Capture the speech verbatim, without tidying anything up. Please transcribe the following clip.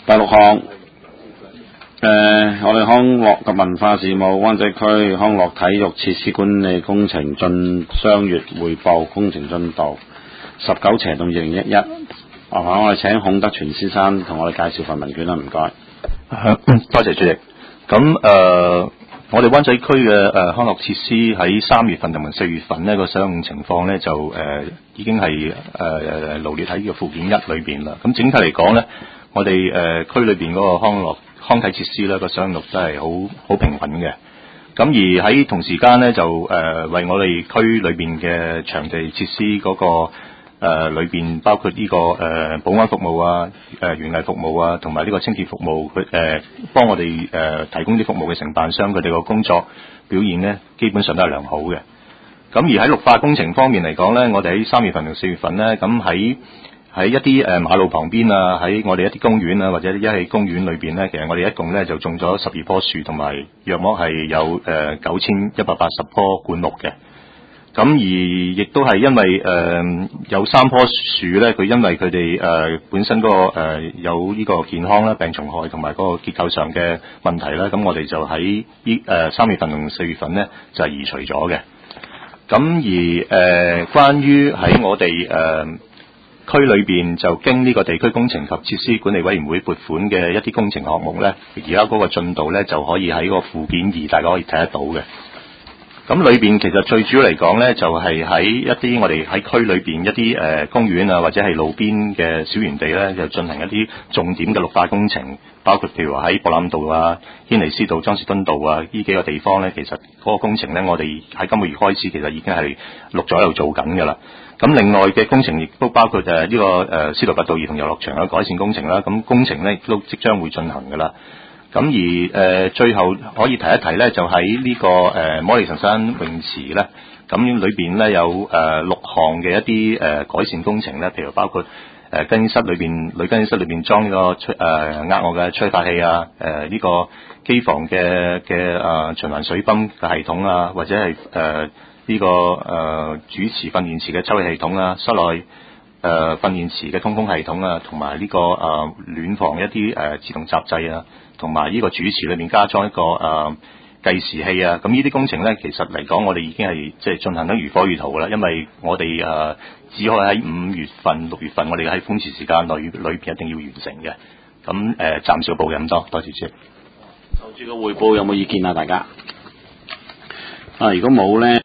第六項，誒、呃，我哋康樂及文化事務灣仔區康樂體育設施管理工程進雙月匯報工程進度，十九斜到二零一一。啊，我哋請孔德全先生同我哋介紹份文卷啦，唔該。 多謝主席。咁誒、呃，我哋灣仔區嘅誒、呃、康樂設施喺三月份同埋四月份呢個使用情況呢，就誒、呃、已經係誒誒羅列喺呢個附件一裏邊啦。咁整體嚟講呢，我哋誒、呃、區裏邊嗰個康樂康體設施呢個使用率真係好好平穩嘅。咁而喺同時間呢，就誒、呃、為我哋區裏邊嘅場地設施嗰、那個誒裏邊包括呢、這個誒、呃、保安服務啊、誒園藝服務啊，同埋呢個清潔服務，佢誒幫我哋誒、呃、提供啲服務嘅承辦商，佢哋個工作表現呢，基本上都係良好嘅。咁而喺綠化工程方面嚟講呢，我哋喺三月份同四月份呢，咁喺喺一啲誒馬路旁邊啊，喺我哋一啲公園啊，或者一係公園裏邊呢，其實我哋一共呢就種咗十二棵樹，同埋約莫係有誒九千一百八十棵灌木嘅。咁而亦都係因為誒、呃、有三棵樹咧，佢因為佢哋誒本身嗰、那個、呃、有呢個健康啦、病蟲害同埋嗰個結構上嘅問題啦，咁我哋就喺呢誒三月份同四月份咧就係、是、移除咗嘅。咁而誒、呃、關於喺我哋誒、呃、區裏邊就經呢個地區工程及設施管理委員會撥款嘅一啲工程項目咧，而家嗰個進度咧就可以喺個附件二大家可以睇得到嘅。咁裏邊其實最主要嚟講呢，就係、是、喺一啲我哋喺區裏邊一啲誒、呃、公園啊，或者係路邊嘅小園地呢，就進行一啲重點嘅綠化工程，包括譬如話喺博覽道啊、軒尼詩道、莊士敦道啊呢幾個地方呢，其實嗰個工程呢，我哋喺今個月開始其實已經係陸續喺度做緊㗎啦。咁另外嘅工程亦都包括誒呢、這個誒司徒拔道兒童遊樂場嘅改善工程啦，咁工程呢亦都即將會進行㗎啦。咁而誒、呃、最後可以提一提咧，就喺呢、這個誒、呃、摩利神山泳池咧，咁裏邊咧有誒、呃、六項嘅一啲誒、呃、改善工程咧，譬如包括誒更衣室裏邊女更衣室裏邊裝呢個吹誒額外嘅吹發器啊，誒、呃、呢、這個機房嘅嘅誒循環水泵嘅系統啊，或者係誒呢個誒、呃、主持訓練池嘅抽氣系統啊，室內誒、呃、訓練池嘅通風系統啊，同埋呢個誒、呃、暖房一啲誒、呃、自動閘掣啊。同埋呢個主池裏面加裝一個誒、呃、計時器啊，咁呢啲工程咧，其實嚟講我哋已經係即係進行得如火如荼啦，因為我哋誒、呃、只可以喺五月份、六月份，我哋喺寬時時間內裏邊一定要完成嘅。咁誒、呃、暫時報嘅咁多，多謝主席。 就住個匯報有冇意見啊？大家啊，如果冇咧？